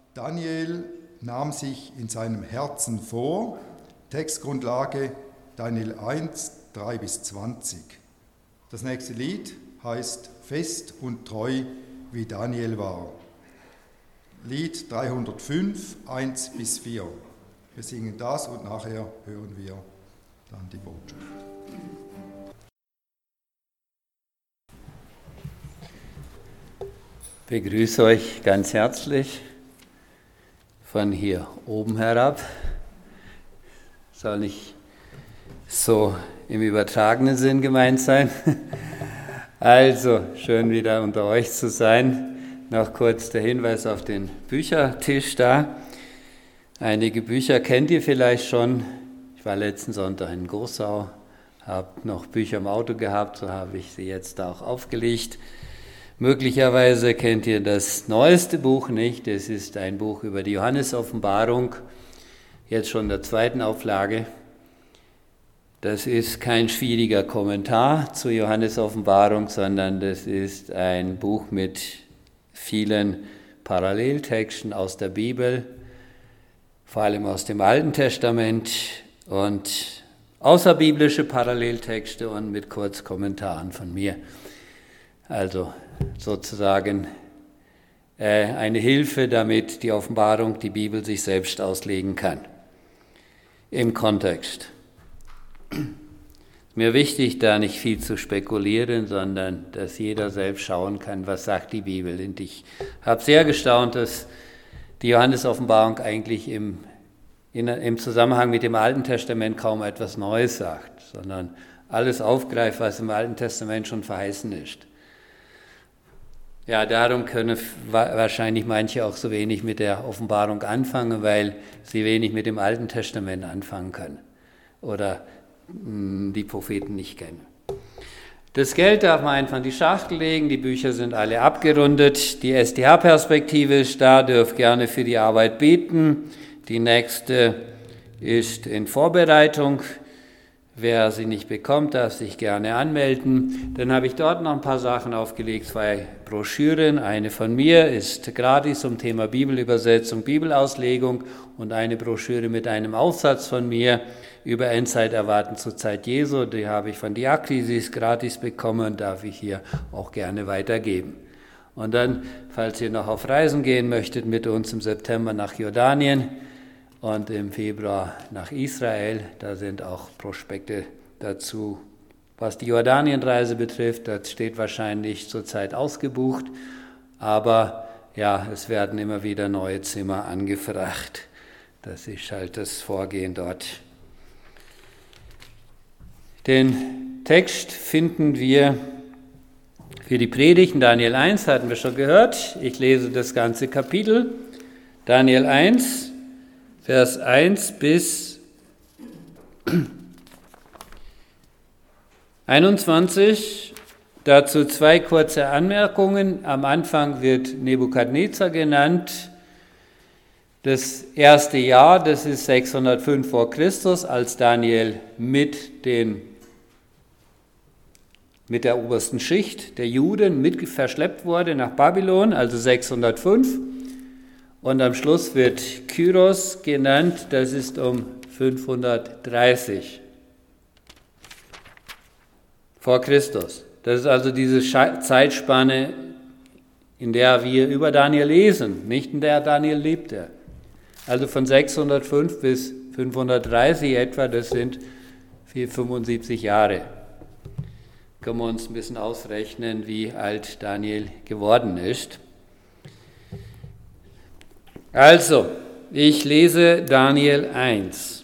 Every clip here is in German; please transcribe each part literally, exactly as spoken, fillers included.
Daniel nahm sich in seinem Herzen vor, Textgrundlage Daniel eins, drei bis zwanzig. Das nächste Lied heißt Fest und treu, wie Daniel war. Lied dreihundertfünf, eins bis vier. Wir singen das und nachher hören wir dann die Botschaft. Ich begrüße euch ganz herzlich von hier oben herab. Soll nicht so im übertragenen Sinn gemeint sein. Also, schön wieder unter euch zu sein. Noch kurz der Hinweis auf den Büchertisch da. Einige Bücher kennt ihr vielleicht schon. Ich war letzten Sonntag in Großau, habe noch Bücher im Auto gehabt, so habe ich sie jetzt auch aufgelegt. Möglicherweise kennt ihr das neueste Buch nicht. Es ist ein Buch über die Johannes-Offenbarung, jetzt schon in der zweiten Auflage. Das ist kein schwieriger Kommentar zur Johannes-Offenbarung, sondern das ist ein Buch mit vielen Paralleltexten aus der Bibel, vor allem aus dem Alten Testament und außerbiblische Paralleltexte und mit Kurzkommentaren von mir. Also sozusagen äh, eine Hilfe, damit die Offenbarung, die Bibel sich selbst auslegen kann. Im Kontext. Mir wichtig, da nicht viel zu spekulieren, sondern dass jeder selbst schauen kann, was sagt die Bibel. Und ich habe sehr gestaunt, dass die Johannes-Offenbarung eigentlich im, in, im Zusammenhang mit dem Alten Testament kaum etwas Neues sagt, sondern alles aufgreift, was im Alten Testament schon verheißen ist. Ja, darum können wahrscheinlich manche auch so wenig mit der Offenbarung anfangen, weil sie wenig mit dem Alten Testament anfangen können oder die Propheten nicht kennen. Das Geld darf man einfach in die Schachtel legen, die Bücher sind alle abgerundet, die S D H-Perspektive ist da, dürft gerne für die Arbeit beten, die nächste ist in Vorbereitung, wer sie nicht bekommt, darf sich gerne anmelden. Dann habe ich dort noch ein paar Sachen aufgelegt, zwei Broschüren, eine von mir ist gratis zum Thema Bibelübersetzung, Bibelauslegung und eine Broschüre mit einem Aufsatz von mir über Endzeit erwarten zur Zeit Jesu, die habe ich von Diakri, sie ist gratis bekommen und darf ich hier auch gerne weitergeben. Und dann, falls ihr noch auf Reisen gehen möchtet, mit uns im September nach Jordanien und im Februar nach Israel, da sind auch Prospekte dazu. Was die Jordanienreise betrifft, das steht wahrscheinlich zurzeit ausgebucht, aber ja, es werden immer wieder neue Zimmer angefragt. Das ist halt das Vorgehen dort. Den Text finden wir für die Predigten, Daniel eins hatten wir schon gehört. Ich lese das ganze Kapitel. Daniel eins, Vers eins bis einundzwanzig. Dazu zwei kurze Anmerkungen. Am Anfang wird Nebukadnezar genannt. Das erste Jahr, das ist sechshundertfünf vor Christus, als Daniel mit den mit der obersten Schicht der Juden mit verschleppt wurde nach Babylon, also sechshundertfünf. Und am Schluss wird Kyros genannt, das ist um fünfhundertdreißig vor Christus. Das ist also diese Zeitspanne, in der wir über Daniel lesen, nicht in der Daniel lebte. Also von sechshundertfünf bis fünfhundertdreißig etwa, das sind fünfundsiebzig Jahre. Können wir uns ein bisschen ausrechnen, wie alt Daniel geworden ist. Also, ich lese Daniel eins.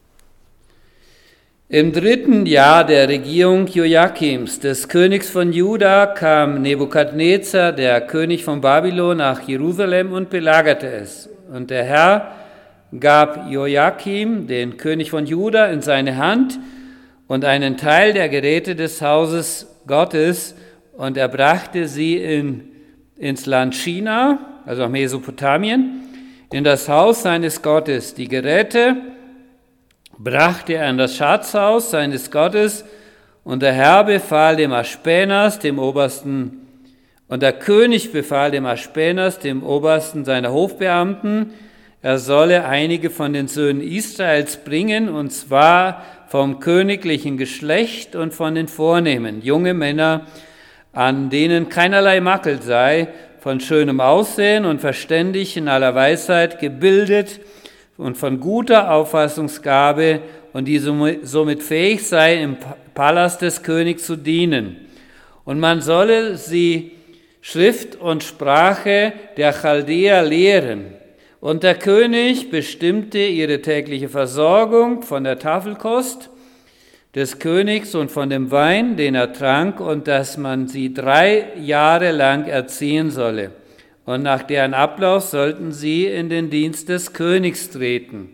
Im dritten Jahr der Regierung Joachims, des Königs von Juda, kam Nebukadnezar, der König von Babylon, nach Jerusalem und belagerte es. Und der Herr gab Joachim, den König von Juda, in seine Hand und einen Teil der Geräte des Hauses Gottes, und er brachte sie in, ins Land China, also nach Mesopotamien, in das Haus seines Gottes. Die Geräte brachte er in das Schatzhaus seines Gottes, und der Herr befahl dem Aspenas, dem obersten Und der König befahl dem Aspenas, dem Obersten seiner Hofbeamten, er solle einige von den Söhnen Israels bringen, und zwar vom königlichen Geschlecht und von den Vornehmen, junge Männer, an denen keinerlei Makel sei, von schönem Aussehen und verständig in aller Weisheit, gebildet und von guter Auffassungsgabe und die somit fähig sei, im Palast des Königs zu dienen. Und man solle sie Schrift und Sprache der Chaldäer lehren. Und der König bestimmte ihre tägliche Versorgung von der Tafelkost des Königs und von dem Wein, den er trank, und dass man sie drei Jahre lang erziehen solle. Und nach deren Ablauf sollten sie in den Dienst des Königs treten.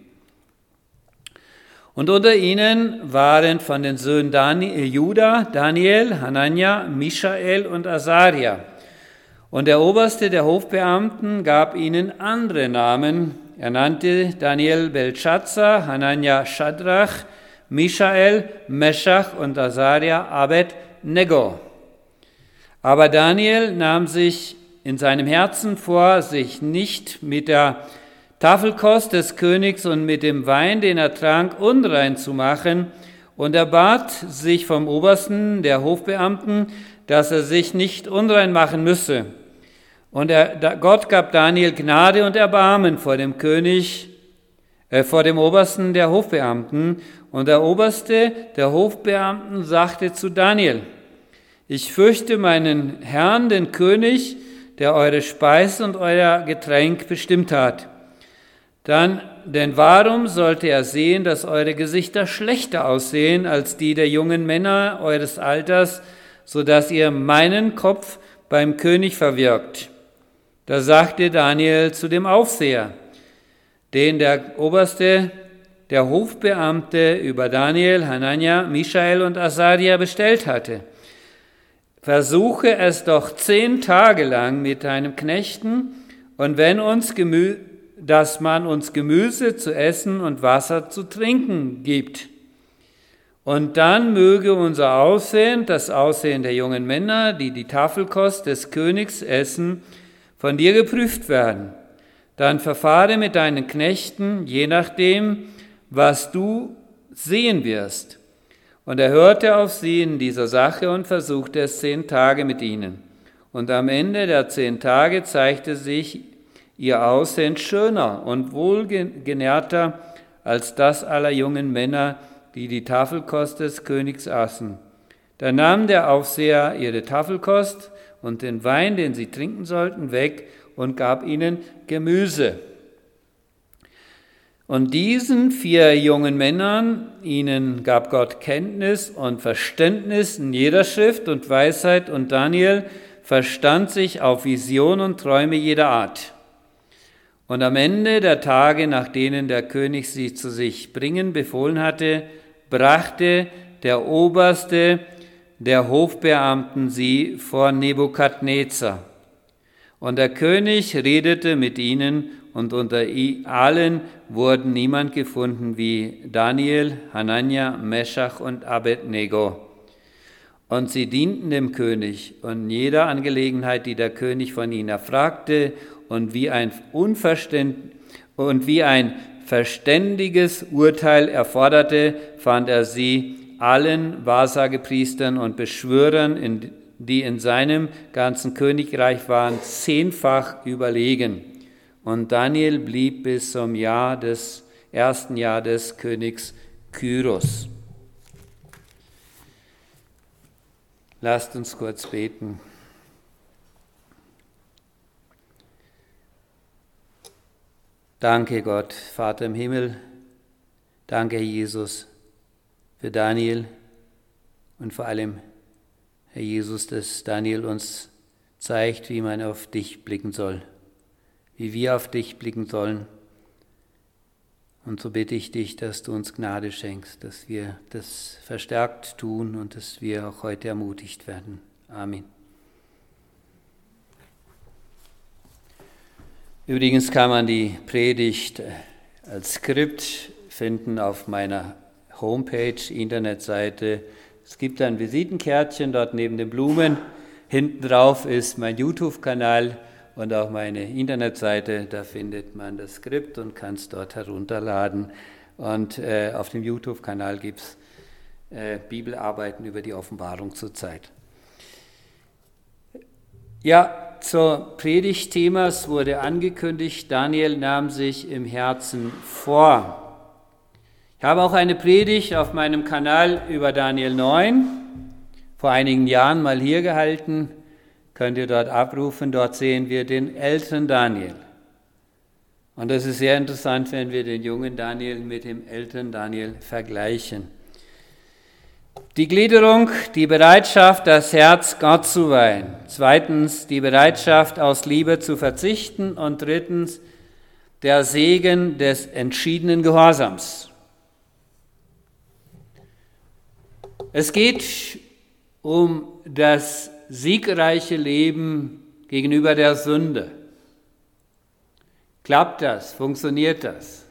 Und unter ihnen waren von den Söhnen Daniel, Juda, Daniel, Hanania, Mischael und Asaria. Und der Oberste der Hofbeamten gab ihnen andere Namen. Er nannte Daniel Belshazzar, Hanania Shadrach, Mischael, Meschach und Asaria Abed-Nego. Aber Daniel nahm sich in seinem Herzen vor, sich nicht mit der Tafelkost des Königs und mit dem Wein, den er trank, unrein zu machen. Und er bat sich vom Obersten der Hofbeamten, dass er sich nicht unrein machen müsse. Und er, Gott gab Daniel Gnade und Erbarmen vor dem König, äh, vor dem Obersten der Hofbeamten. Und der Oberste der Hofbeamten sagte zu Daniel: Ich fürchte meinen Herrn, den König, der eure Speise und euer Getränk bestimmt hat. Dann, denn warum sollte er sehen, dass eure Gesichter schlechter aussehen als die der jungen Männer eures Alters, so dass ihr meinen Kopf beim König verwirkt? Da sagte Daniel zu dem Aufseher, den der Oberste, der Hofbeamte über Daniel, Hanania, Mischael und Asaria bestellt hatte: Versuche es doch zehn Tage lang mit deinem Knechten, und wenn uns Gemü- dass man uns Gemüse zu essen und Wasser zu trinken gibt. Und dann möge unser Aussehen, das Aussehen der jungen Männer, die die Tafelkost des Königs essen, von dir geprüft werden. Dann verfahre mit deinen Knechten, je nachdem, was du sehen wirst. Und er hörte auf sie in dieser Sache und versuchte es zehn Tage mit ihnen. Und am Ende der zehn Tage zeigte sich ihr Aussehen schöner und wohlgenährter als das aller jungen Männer, die die Tafelkost des Königs aßen. Da nahm der Aufseher ihre Tafelkost und den Wein, den sie trinken sollten, weg und gab ihnen Gemüse. Und diesen vier jungen Männern, ihnen gab Gott Kenntnis und Verständnis in jeder Schrift und Weisheit, und Daniel verstand sich auf Visionen und Träume jeder Art. Und am Ende der Tage, nach denen der König sie zu sich bringen befohlen hatte, brachte der Oberste der Hofbeamten sie vor Nebukadnezar. Und der König redete mit ihnen, und unter allen wurden niemand gefunden wie Daniel, Hanania, Meschach und Abed-Nego. Und sie dienten dem König und in jeder Angelegenheit, die der König von ihnen erfragte, und wie ein Unverständ und wie ein verständiges Urteil erforderte, fand er sie allen Wahrsagepriestern und Beschwörern, die in seinem ganzen Königreich waren, zehnfach überlegen. Und Daniel blieb bis zum Jahr des ersten Jahr des Königs Kyros. Lasst uns kurz beten. Danke Gott, Vater im Himmel, danke Herr Jesus für Daniel und vor allem, Herr Jesus, dass Daniel uns zeigt, wie man auf dich blicken soll, wie wir auf dich blicken sollen. Und so bitte ich dich, dass du uns Gnade schenkst, dass wir das verstärkt tun und dass wir auch heute ermutigt werden. Amen. Übrigens kann man die Predigt als Skript finden auf meiner Homepage, Internetseite. Es gibt ein Visitenkärtchen dort neben den Blumen. Hinten drauf ist mein YouTube-Kanal und auch meine Internetseite. Da findet man das Skript und kann es dort herunterladen. Und äh, auf dem YouTube-Kanal gibt es äh, Bibelarbeiten über die Offenbarung zur Zeit. Ja, zur Predigtthema, es wurde angekündigt, Daniel nahm sich im Herzen vor. Ich habe auch eine Predigt auf meinem Kanal über Daniel neun vor einigen Jahren mal hier gehalten. Könnt ihr dort abrufen, dort sehen wir den älteren Daniel. Und das ist sehr interessant, wenn wir den jungen Daniel mit dem älteren Daniel vergleichen. Die Gliederung, die Bereitschaft, das Herz Gott zu weihen. Zweitens, die Bereitschaft, aus Liebe zu verzichten. Und drittens, der Segen des entschiedenen Gehorsams. Es geht um das siegreiche Leben gegenüber der Sünde. Klappt das? Funktioniert das?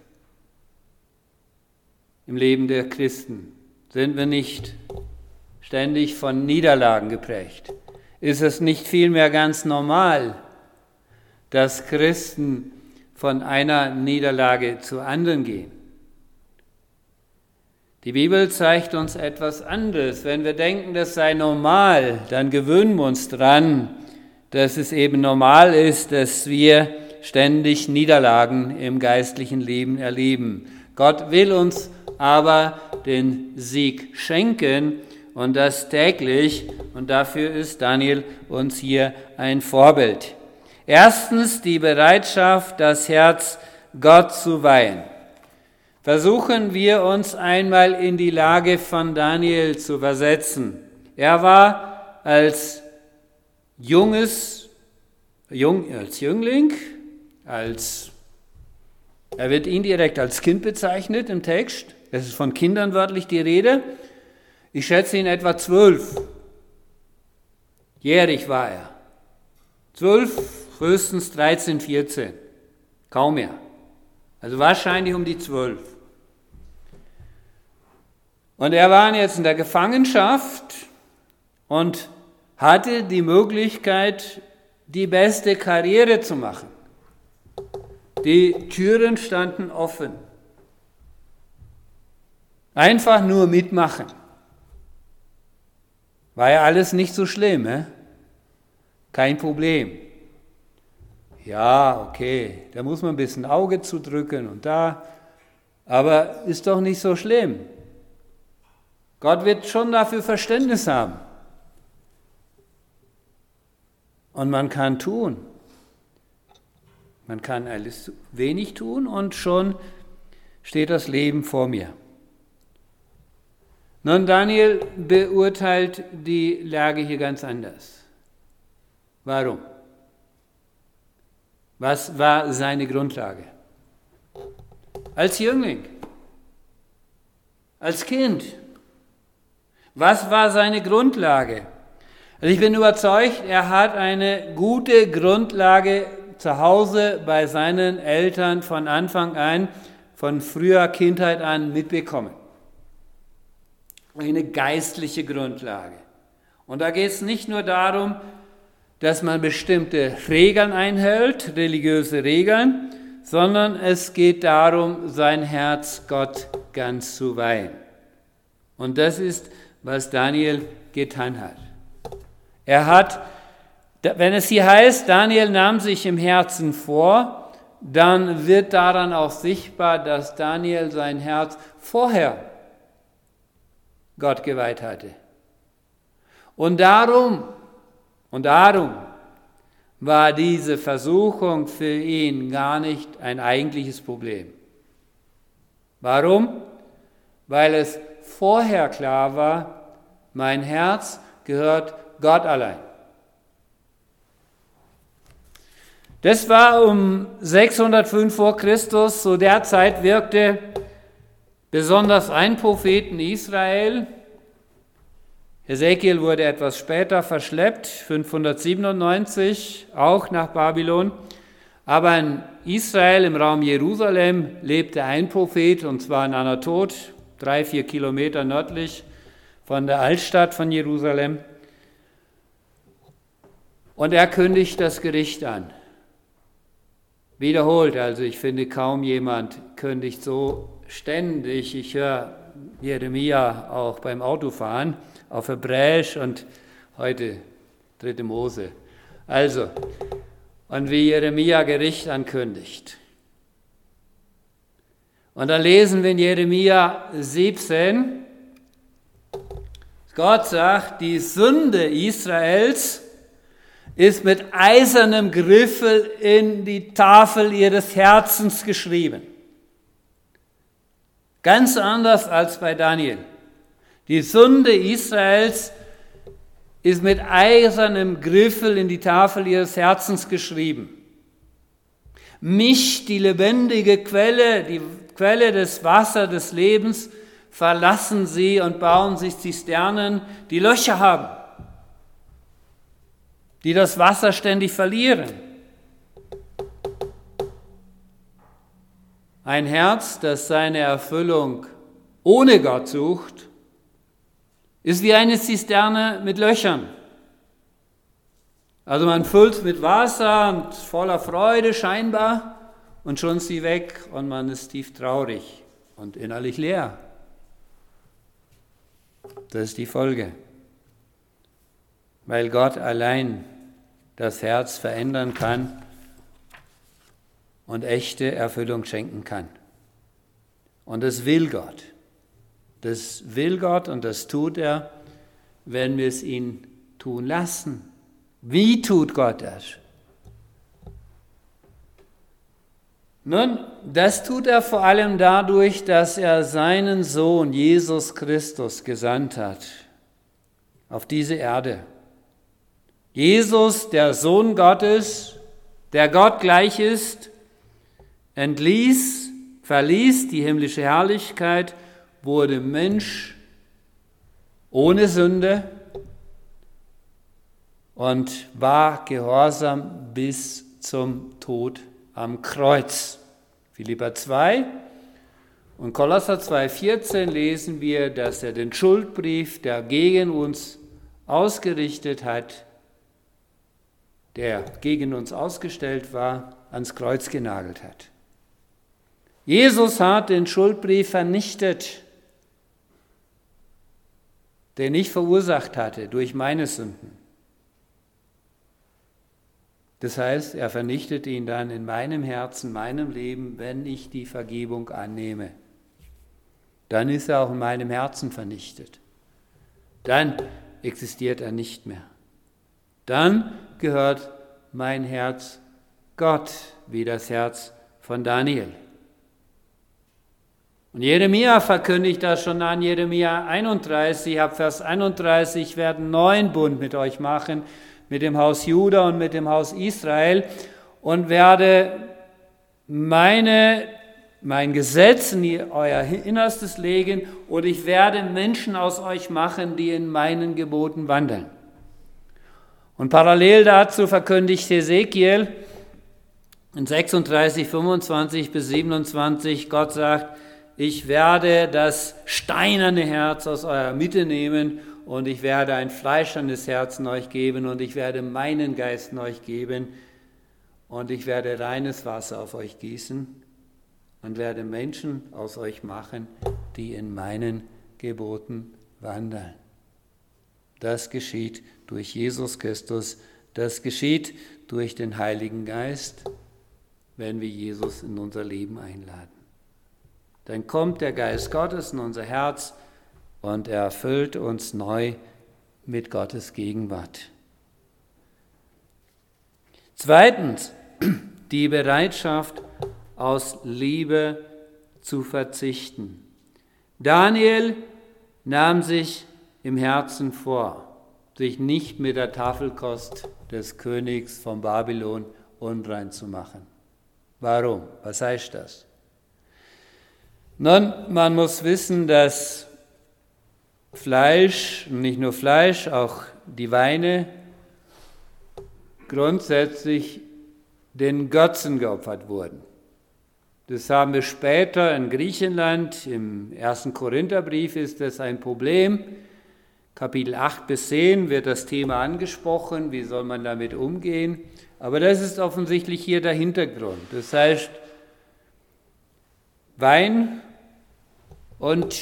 Im Leben der Christen sind wir nicht ständig von Niederlagen geprägt. Ist es nicht vielmehr ganz normal, dass Christen von einer Niederlage zur anderen gehen? Die Bibel zeigt uns etwas anderes. Wenn wir denken, das sei normal, dann gewöhnen wir uns dran, dass es eben normal ist, dass wir ständig Niederlagen im geistlichen Leben erleben. Gott will uns aber den Sieg schenken und das täglich. Und dafür ist Daniel uns hier ein Vorbild. Erstens die Bereitschaft, das Herz Gott zu weihen. Versuchen wir uns einmal in die Lage von Daniel zu versetzen. Er war als junges, jung, als Jüngling, als, er wird indirekt als Kind bezeichnet im Text. Es ist von Kindern wörtlich die Rede. Ich schätze ihn etwa zwölf. Jährig war er. Zwölf, höchstens dreizehn, vierzehn. Kaum mehr. Also wahrscheinlich um die zwölf. Und er war jetzt in der Gefangenschaft und hatte die Möglichkeit, die beste Karriere zu machen. Die Türen standen offen. Einfach nur mitmachen. War ja alles nicht so schlimm, eh? Kein Problem. Ja, okay, da muss man ein bisschen Auge zudrücken und da, aber ist doch nicht so schlimm. Gott wird schon dafür Verständnis haben. Und man kann tun. Man kann alles wenig tun und schon steht das Leben vor mir. Nun, Daniel beurteilt die Lage hier ganz anders. Warum? Was war seine Grundlage? Als Jüngling, als Kind. Was war seine Grundlage? Also ich bin überzeugt, er hat eine gute Grundlage zu Hause bei seinen Eltern von Anfang an, von früher Kindheit an mitbekommen. Eine geistliche Grundlage. Und da geht es nicht nur darum, dass man bestimmte Regeln einhält, religiöse Regeln, sondern es geht darum, sein Herz Gott ganz zu weihen. Und das ist, was Daniel getan hat. Er hat, wenn es hier heißt, Daniel nahm sich im Herzen vor, dann wird daran auch sichtbar, dass Daniel sein Herz vorher Gott geweiht hatte. Und darum, und darum war diese Versuchung für ihn gar nicht ein eigentliches Problem. Warum? Weil es vorher klar war, mein Herz gehört Gott allein. Das war um sechshundertfünf vor Christus, zu der Zeit wirkte besonders ein Prophet in Israel. Hesekiel wurde etwas später verschleppt, fünfhundertsiebenundneunzig, auch nach Babylon. Aber in Israel, im Raum Jerusalem, lebte ein Prophet, und zwar in Anatot, drei, vier Kilometer nördlich von der Altstadt von Jerusalem. Und er kündigt das Gericht an. Wiederholt, also ich finde, kaum jemand kündigt so ständig. Ich höre Jeremia auch beim Autofahren auf Hebräisch und heute dritte Mose. Also, und wie Jeremia Gericht ankündigt. Und dann lesen wir in Jeremia siebzehn, Gott sagt, die Sünde Israels ist mit eisernem Griffel in die Tafel ihres Herzens geschrieben. Ganz anders als bei Daniel. Die Sünde Israels ist mit eisernem Griffel in die Tafel ihres Herzens geschrieben. Mich, die lebendige Quelle, die Quelle des Wassers des Lebens, verlassen sie und bauen sich Zisternen, die Löcher haben, die das Wasser ständig verlieren. Ein Herz, das seine Erfüllung ohne Gott sucht, ist wie eine Zisterne mit Löchern. Also man füllt mit Wasser und voller Freude scheinbar und schon ist sie weg und man ist tief traurig und innerlich leer. Das ist die Folge. Weil Gott allein das Herz verändern kann und echte Erfüllung schenken kann. Und das will Gott. Das will Gott und das tut er, wenn wir es ihn tun lassen. Wie tut Gott das? Nun, das tut er vor allem dadurch, dass er seinen Sohn Jesus Christus gesandt hat auf diese Erde. Jesus, der Sohn Gottes, der Gott gleich ist, entließ, verließ die himmlische Herrlichkeit, wurde Mensch ohne Sünde und war gehorsam bis zum Tod am Kreuz. Philipper zwei und Kolosser zwei vierzehn lesen wir, dass er den Schuldbrief, der gegen uns ausgerichtet hat, der gegen uns ausgestellt war, ans Kreuz genagelt hat. Jesus hat den Schuldbrief vernichtet, den ich verursacht hatte durch meine Sünden. Das heißt, er vernichtet ihn dann in meinem Herzen, meinem Leben, wenn ich die Vergebung annehme. Dann ist er auch in meinem Herzen vernichtet. Dann existiert er nicht mehr. Dann gehört mein Herz Gott, wie das Herz von Daniel. Und Jeremia verkündigt das schon an, Jeremia einunddreißig, ab Vers einunddreißig, ich werde einen neuen Bund mit euch machen, mit dem Haus Juda und mit dem Haus Israel und werde meine, mein Gesetz in euer Innerstes legen und ich werde Menschen aus euch machen, die in meinen Geboten wandeln. Und parallel dazu verkündigt Hesekiel in sechsunddreißig, fünfundzwanzig bis siebenundzwanzig, Gott sagt, ich werde das steinerne Herz aus eurer Mitte nehmen und ich werde ein fleischernes Herz in euch geben und ich werde meinen Geist in euch geben und ich werde reines Wasser auf euch gießen und werde Menschen aus euch machen, die in meinen Geboten wandeln. Das geschieht durch Jesus Christus, das geschieht durch den Heiligen Geist, wenn wir Jesus in unser Leben einladen. Dann kommt der Geist Gottes in unser Herz und er erfüllt uns neu mit Gottes Gegenwart. Zweitens, die Bereitschaft, aus Liebe zu verzichten. Daniel nahm sich im Herzen vor, sich nicht mit der Tafelkost des Königs von Babylon unrein zu machen. Warum? Was heißt das? Nun, man muss wissen, dass Fleisch, nicht nur Fleisch, auch die Weine grundsätzlich den Götzen geopfert wurden. Das haben wir später in Griechenland, im ersten Korintherbrief ist das ein Problem. Kapitel acht bis zehn wird das Thema angesprochen, wie soll man damit umgehen. Aber das ist offensichtlich hier der Hintergrund. Das heißt, Wein und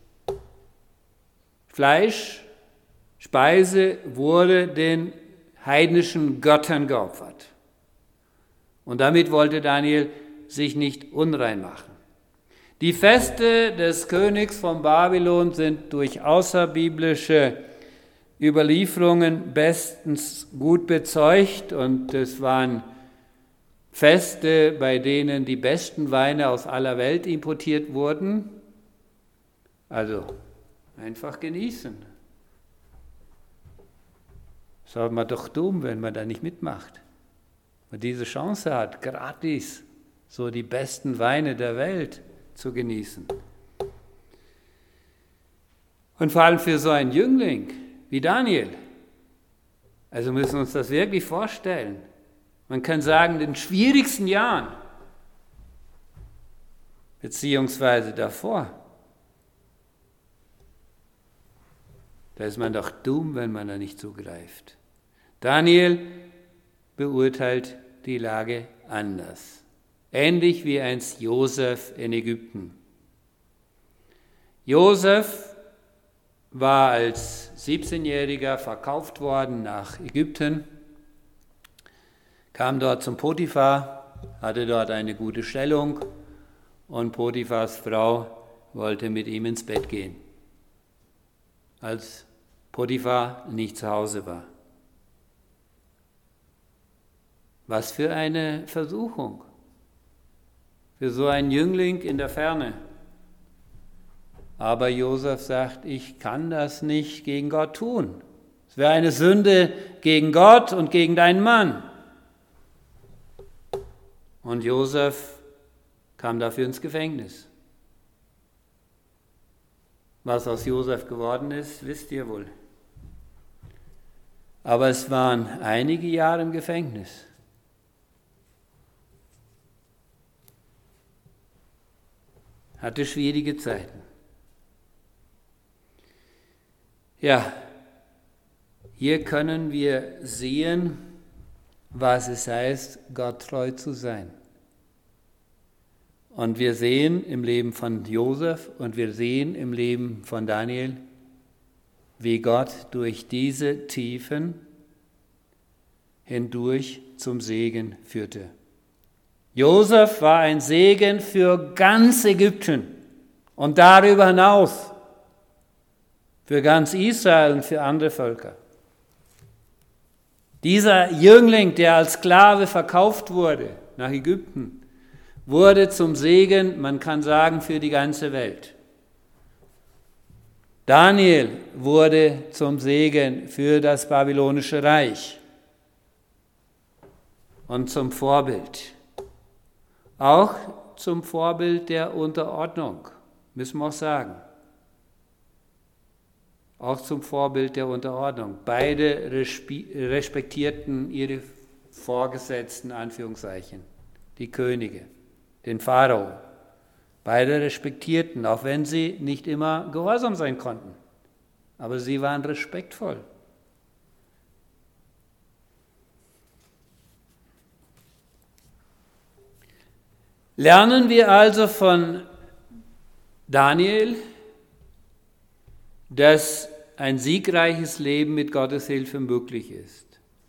Fleisch, Speise wurde den heidnischen Göttern geopfert. Und damit wollte Daniel sich nicht unrein machen. Die Feste des Königs von Babylon sind durch außerbiblische Überlieferungen bestens gut bezeugt und es waren Feste, bei denen die besten Weine aus aller Welt importiert wurden. Also einfach genießen. Das ist man doch dumm, wenn man da nicht mitmacht. Wenn man diese Chance hat, gratis so die besten Weine der Welt zu genießen. Und vor allem für so einen Jüngling wie Daniel. Also müssen wir uns das wirklich vorstellen. Man kann sagen, in den schwierigsten Jahren, beziehungsweise davor, da ist man doch dumm, wenn man da nicht zugreift. Daniel beurteilt die Lage anders. Ähnlich wie einst Josef in Ägypten. Josef war als siebzehnjähriger verkauft worden nach Ägypten, kam dort zum Potiphar, hatte dort eine gute Stellung und Potiphars Frau wollte mit ihm ins Bett gehen, als Potiphar nicht zu Hause war. Was für eine Versuchung für so einen Jüngling in der Ferne. Aber Josef sagt, ich kann das nicht gegen Gott tun. Es wäre eine Sünde gegen Gott und gegen deinen Mann. Und Josef kam dafür ins Gefängnis. Was aus Josef geworden ist, wisst ihr wohl. Aber es waren einige Jahre im Gefängnis. Hatte schwierige Zeiten. Ja, hier können wir sehen, was es heißt, Gott treu zu sein. Und wir sehen im Leben von Josef und wir sehen im Leben von Daniel, wie Gott durch diese Tiefen hindurch zum Segen führte. Josef war ein Segen für ganz Ägypten und darüber hinaus für ganz Israel und für andere Völker. Dieser Jüngling, der als Sklave verkauft wurde nach Ägypten, wurde zum Segen, man kann sagen, für die ganze Welt. Daniel wurde zum Segen für das babylonische Reich und zum Vorbild. Auch zum Vorbild der Unterordnung, müssen wir auch sagen. Auch zum Vorbild der Unterordnung. Beide respektierten ihre Vorgesetzten, Anführungszeichen, die Könige, den Pharao. Beide respektierten, auch wenn sie nicht immer gehorsam sein konnten. Aber sie waren respektvoll. Lernen wir also von Daniel, dass ein siegreiches Leben mit Gottes Hilfe möglich ist.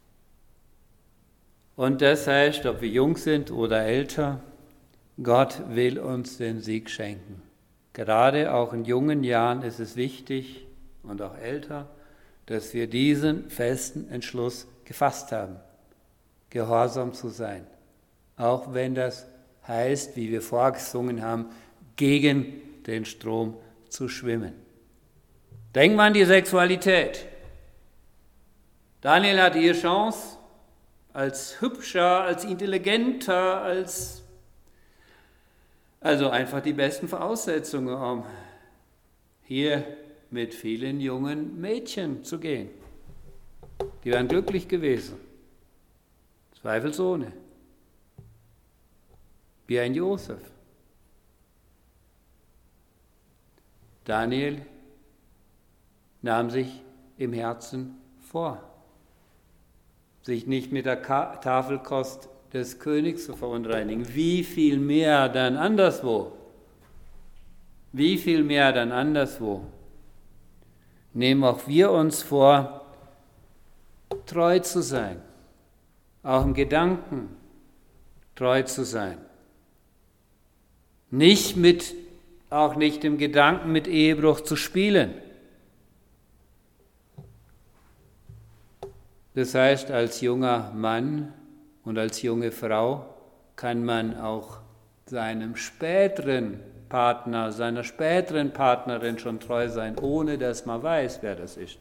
Und das heißt, ob wir jung sind oder älter, Gott will uns den Sieg schenken. Gerade auch in jungen Jahren ist es wichtig und auch älter, dass wir diesen festen Entschluss gefasst haben, gehorsam zu sein. Auch wenn das heißt, wie wir vorgesungen haben, gegen den Strom zu schwimmen. Denken wir an die Sexualität. Daniel hatte hier Chance, als hübscher, als intelligenter, als also einfach die besten Voraussetzungen, um hier mit vielen jungen Mädchen zu gehen. Die wären glücklich gewesen, zweifelsohne. Wie ein Josef. Daniel nahm sich im Herzen vor. Sich nicht mit der Ka- Tafelkost des Königs zu verunreinigen. Wie viel mehr dann anderswo? Wie viel mehr dann anderswo? Nehmen auch wir uns vor, treu zu sein, auch im Gedanken treu zu sein. Nicht mit, auch nicht im Gedanken mit Ehebruch zu spielen. Das heißt, als junger Mann und als junge Frau kann man auch seinem späteren Partner, seiner späteren Partnerin schon treu sein, ohne dass man weiß, wer das ist.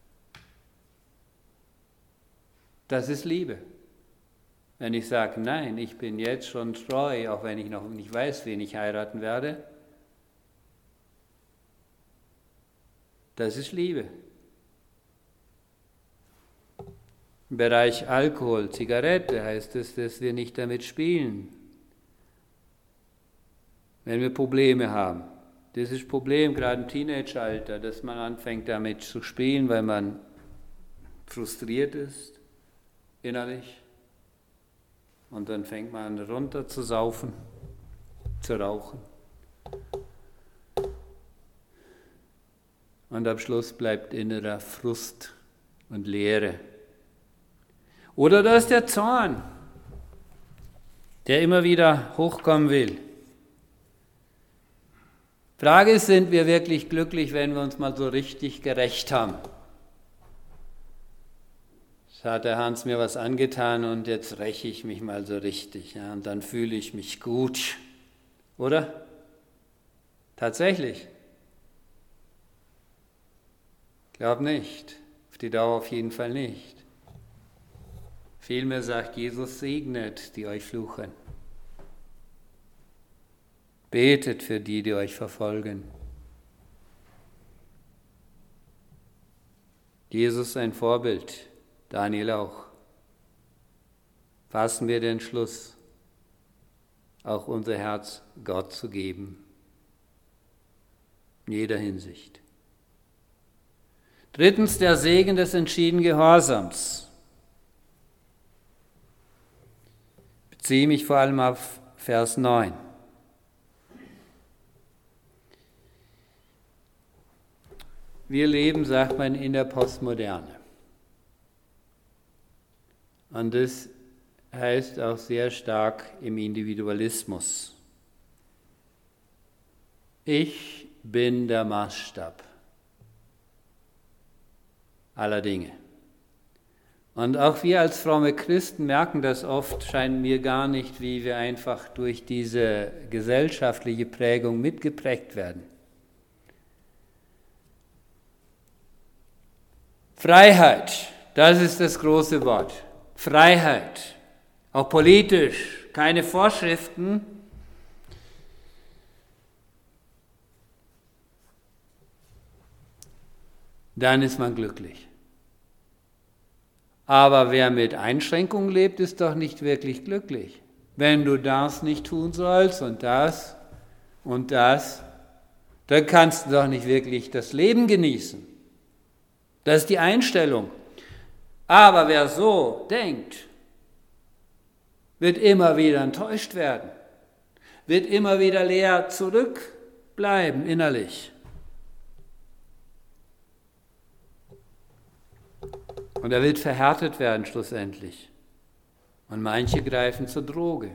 Das ist Liebe. Wenn ich sage, nein, ich bin jetzt schon treu, auch wenn ich noch nicht weiß, wen ich heiraten werde, das ist Liebe. Im Bereich Alkohol, Zigarette heißt es, dass wir nicht damit spielen, wenn wir Probleme haben. Das ist das Problem, gerade im Teenageralter, dass man anfängt damit zu spielen, weil man frustriert ist, innerlich. Und dann fängt man an, runter zu saufen, zu rauchen. Und am Schluss bleibt innerer Frust und Leere. Oder da ist der Zorn, der immer wieder hochkommen will. Frage ist, sind wir wirklich glücklich, wenn wir uns mal so richtig gerächt haben? Es hat der Hans mir was angetan und jetzt räche ich mich mal so richtig. Ja, und dann fühle ich mich gut. Oder? Tatsächlich? Ich glaube nicht. Auf die Dauer auf jeden Fall nicht. Vielmehr sagt Jesus, segnet, die euch fluchen. Betet für die, die euch verfolgen. Jesus ein Vorbild, Daniel auch. Fassen wir den Schluss, auch unser Herz Gott zu geben. In jeder Hinsicht. Drittens, der Segen des entschiedenen Gehorsams. Ich beziehe mich vor allem auf Vers neun. Wir leben, sagt man, in der Postmoderne. Und das heißt auch sehr stark im Individualismus. Ich bin der Maßstab aller Dinge. Und auch wir als fromme Christen merken das oft, scheint mir gar nicht, wie wir einfach durch diese gesellschaftliche Prägung mitgeprägt werden. Freiheit, das ist das große Wort. Freiheit, auch politisch, keine Vorschriften. Dann ist man glücklich. Aber wer mit Einschränkungen lebt, ist doch nicht wirklich glücklich. Wenn du das nicht tun sollst und das und das, dann kannst du doch nicht wirklich das Leben genießen. Das ist die Einstellung. Aber wer so denkt, wird immer wieder enttäuscht werden, wird immer wieder leer zurückbleiben innerlich. Und er wird verhärtet werden schlussendlich. Und manche greifen zur Droge.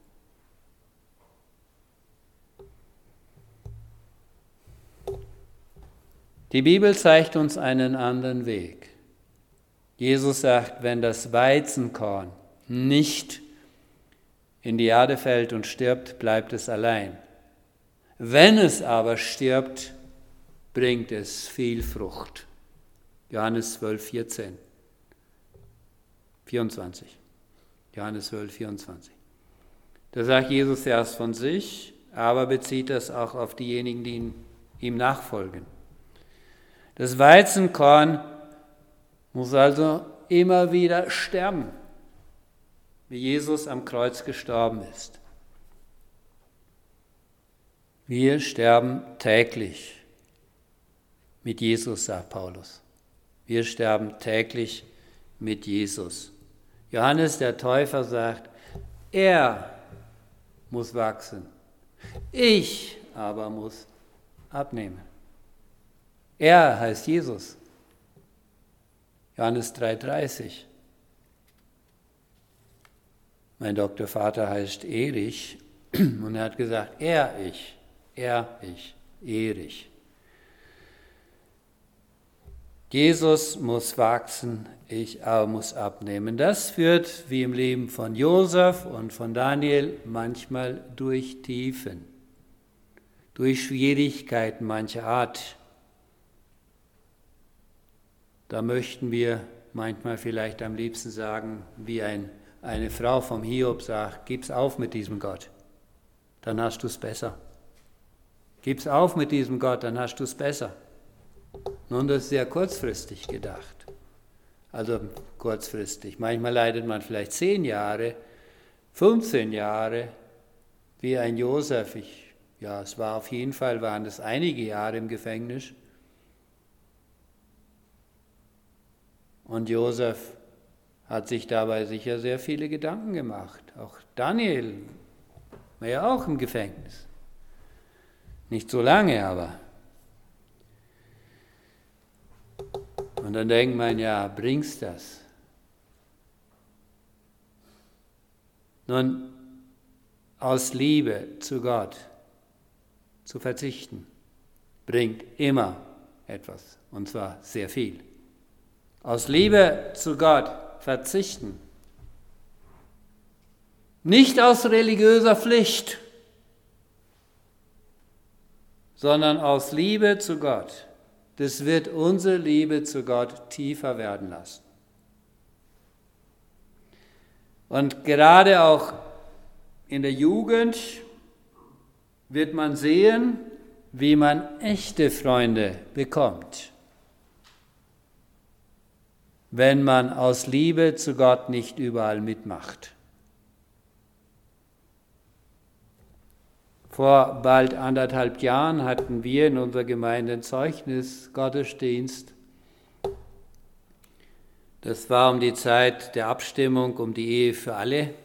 Die Bibel zeigt uns einen anderen Weg. Jesus sagt, wenn das Weizenkorn nicht in die Erde fällt und stirbt, bleibt es allein. Wenn es aber stirbt, bringt es viel Frucht. Johannes zwölf, vierzehn. vierundzwanzig. Johannes zwölf, vierundzwanzig. Da sagt Jesus erst von sich, aber bezieht das auch auf diejenigen, die ihm nachfolgen. Das Weizenkorn muss also immer wieder sterben, wie Jesus am Kreuz gestorben ist. Wir sterben täglich mit Jesus, sagt Paulus. Wir sterben täglich mit Jesus. Johannes der Täufer sagt, er muss wachsen, ich aber muss abnehmen. Er heißt Jesus. Johannes drei dreißig. Mein Doktorvater heißt Erich und er hat gesagt, er, ich, er, ich, Erich. Jesus muss wachsen, ich aber muss abnehmen. Das führt, wie im Leben von Josef und von Daniel, manchmal durch Tiefen, durch Schwierigkeiten mancher Art. Da möchten wir manchmal vielleicht am liebsten sagen, wie ein, eine Frau vom Hiob sagt, gib's auf mit diesem Gott, dann hast du es besser. Gib's auf mit diesem Gott, dann hast du es besser. Nun, das ist sehr kurzfristig gedacht. Also kurzfristig. Manchmal leidet man vielleicht zehn Jahre, fünfzehn Jahre, wie ein Josef. Ich, ja, es war auf jeden Fall, waren es einige Jahre im Gefängnis. Und Josef hat sich dabei sicher sehr viele Gedanken gemacht. Auch Daniel war ja auch im Gefängnis. Nicht so lange, aber. Und dann denkt man, ja, bringst das? Nun, aus Liebe zu Gott zu verzichten, bringt immer etwas, und zwar sehr viel. Aus Liebe zu Gott verzichten, nicht aus religiöser Pflicht, sondern aus Liebe zu Gott. Das wird unsere Liebe zu Gott tiefer werden lassen. Und gerade auch in der Jugend wird man sehen, wie man echte Freunde bekommt, wenn man aus Liebe zu Gott nicht überall mitmacht. Vor bald anderthalb Jahren hatten wir in unserer Gemeinde einen Zeugnis-Gottesdienst. Das war um die Zeit der Abstimmung um die Ehe für alle.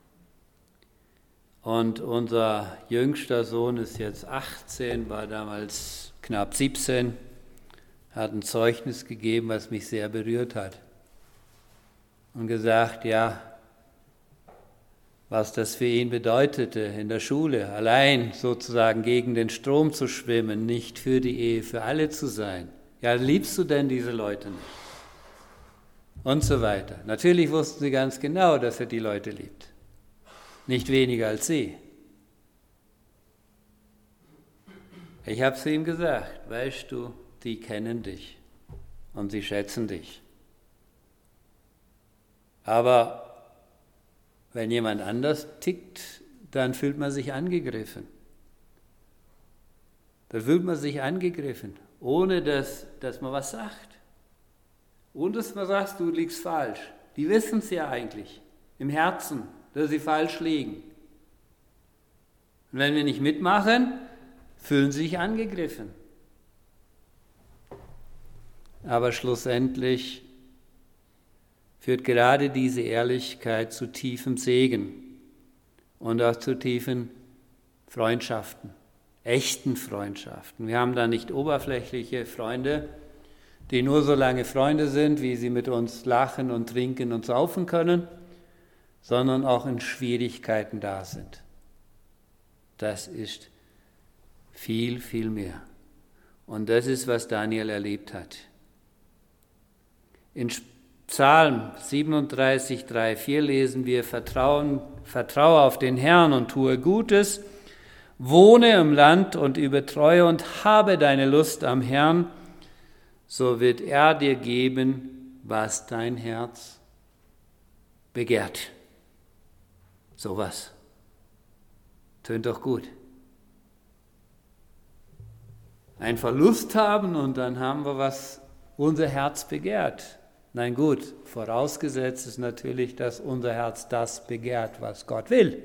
Und unser jüngster Sohn ist jetzt achtzehn, war damals knapp siebzehn, hat ein Zeugnis gegeben, was mich sehr berührt hat. Und gesagt, ja, was das für ihn bedeutete in der Schule, allein sozusagen gegen den Strom zu schwimmen, nicht für die Ehe für alle zu sein. Ja, liebst du denn diese Leute nicht? Und so weiter. Natürlich wussten sie ganz genau, dass er die Leute liebt. Nicht weniger als sie. Ich habe zu ihm gesagt, weißt du, die kennen dich und sie schätzen dich. Aber wenn jemand anders tickt, dann fühlt man sich angegriffen. Da fühlt man sich angegriffen, ohne dass, dass man was sagt. Ohne dass man sagt, du liegst falsch. Die wissen es ja eigentlich im Herzen, dass sie falsch liegen. Und wenn wir nicht mitmachen, fühlen sie sich angegriffen. Aber schlussendlich führt gerade diese Ehrlichkeit zu tiefem Segen und auch zu tiefen Freundschaften, echten Freundschaften. Wir haben da nicht oberflächliche Freunde, die nur so lange Freunde sind, wie sie mit uns lachen und trinken und saufen können, sondern auch in Schwierigkeiten da sind. Das ist viel, viel mehr. Und das ist, was Daniel erlebt hat. In Psalm siebenunddreißig, drei, vier lesen wir, Vertrauen, vertraue auf den Herrn und tue Gutes, wohne im Land und übe Treue und habe deine Lust am Herrn, so wird er dir geben, was dein Herz begehrt. Sowas. Tönt doch gut. Ein Verlust haben und dann haben wir, was unser Herz begehrt. Nein, gut, vorausgesetzt ist natürlich, dass unser Herz das begehrt, was Gott will.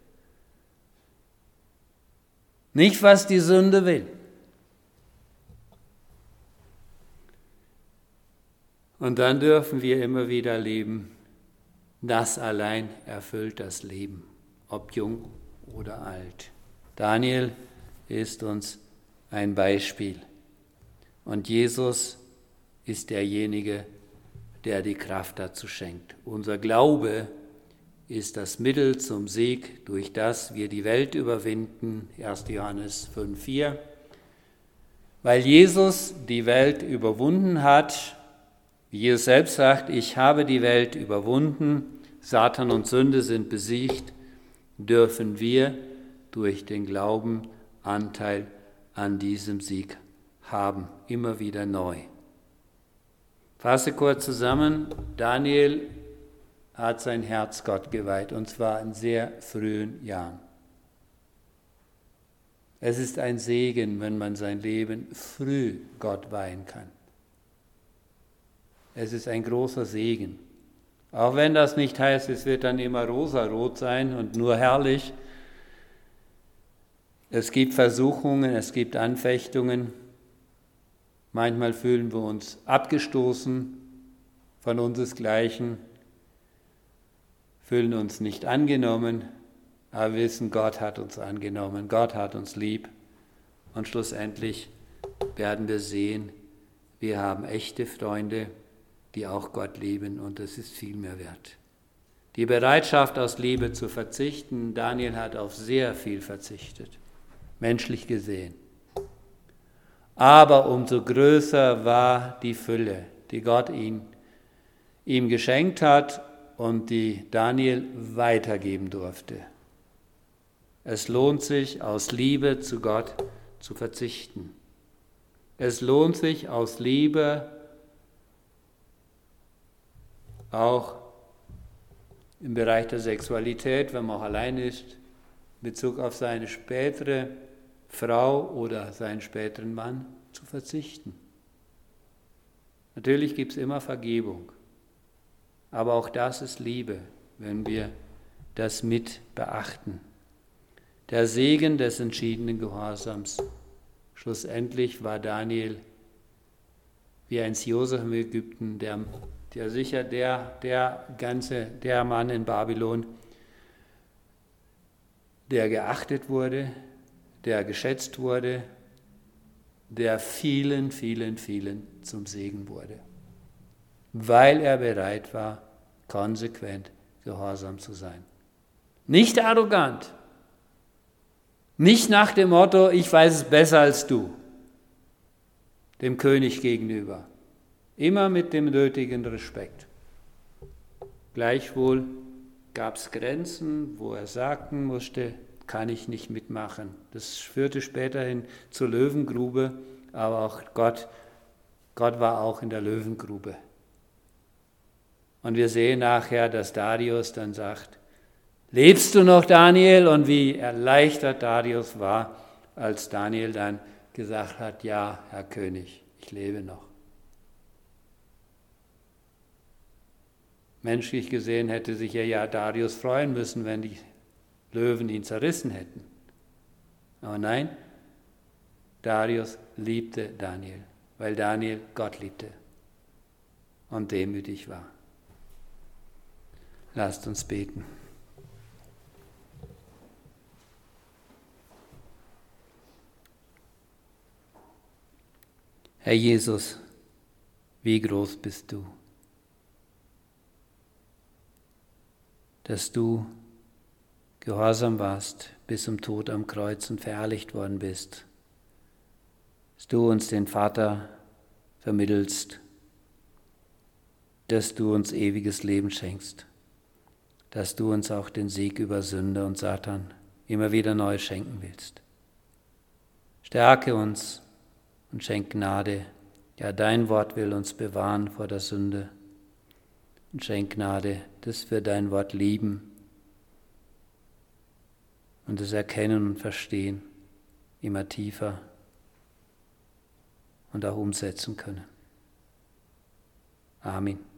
Nicht, was die Sünde will. Und dann dürfen wir immer wieder leben. Das allein erfüllt das Leben, ob jung oder alt. Daniel ist uns ein Beispiel. Und Jesus ist derjenige, der die Kraft dazu schenkt. Unser Glaube ist das Mittel zum Sieg, durch das wir die Welt überwinden. erster Johannes fünf vier. Weil Jesus die Welt überwunden hat, wie Jesus selbst sagt, ich habe die Welt überwunden, Satan und Sünde sind besiegt, dürfen wir durch den Glauben Anteil an diesem Sieg haben, immer wieder neu. Fasse kurz zusammen, Daniel hat sein Herz Gott geweiht, und zwar in sehr frühen Jahren. Es ist ein Segen, wenn man sein Leben früh Gott weihen kann. Es ist ein großer Segen. Auch wenn das nicht heißt, es wird dann immer rosarot sein und nur herrlich. Es gibt Versuchungen, es gibt Anfechtungen. Manchmal fühlen wir uns abgestoßen von unseresgleichen, fühlen uns nicht angenommen, aber wir wissen, Gott hat uns angenommen, Gott hat uns lieb. Und schlussendlich werden wir sehen, wir haben echte Freunde, die auch Gott lieben, und das ist viel mehr wert. Die Bereitschaft, aus Liebe zu verzichten, Daniel hat auf sehr viel verzichtet, menschlich gesehen. Aber umso größer war die Fülle, die Gott ihn, ihm geschenkt hat und die Daniel weitergeben durfte. Es lohnt sich, aus Liebe zu Gott zu verzichten. Es lohnt sich, aus Liebe auch im Bereich der Sexualität, wenn man auch allein ist, in Bezug auf seine spätere Frau oder seinen späteren Mann zu verzichten. Natürlich gibt es immer Vergebung, aber auch das ist Liebe, wenn wir das mit beachten. Der Segen des entschiedenen Gehorsams. Schlussendlich war Daniel wie ein Josef in Ägypten, der, der sicher der, der ganze, der Mann in Babylon, der geachtet wurde, der geschätzt wurde, der vielen, vielen, vielen zum Segen wurde, weil er bereit war, konsequent gehorsam zu sein. Nicht arrogant, nicht nach dem Motto, ich weiß es besser als du, dem König gegenüber, immer mit dem nötigen Respekt. Gleichwohl gab es Grenzen, wo er sagen musste, kann ich nicht mitmachen. Das führte späterhin zur Löwengrube, aber auch Gott, Gott war auch in der Löwengrube. Und wir sehen nachher, dass Darius dann sagt, lebst du noch, Daniel? Und wie erleichtert Darius war, als Daniel dann gesagt hat, ja, Herr König, ich lebe noch. Menschlich gesehen hätte sich ja Darius freuen müssen, wenn die Löwen ihn zerrissen hätten. Aber nein, Darius liebte Daniel, weil Daniel Gott liebte und demütig war. Lasst uns beten. Herr Jesus, wie groß bist du, dass du gehorsam warst bis zum Tod am Kreuz und verherrlicht worden bist, dass du uns den Vater vermittelst, dass du uns ewiges Leben schenkst, dass du uns auch den Sieg über Sünde und Satan immer wieder neu schenken willst. Stärke uns und schenk Gnade, ja, dein Wort will uns bewahren vor der Sünde, und schenk Gnade, dass wir dein Wort lieben und es erkennen und verstehen, immer tiefer und auch umsetzen können. Amen.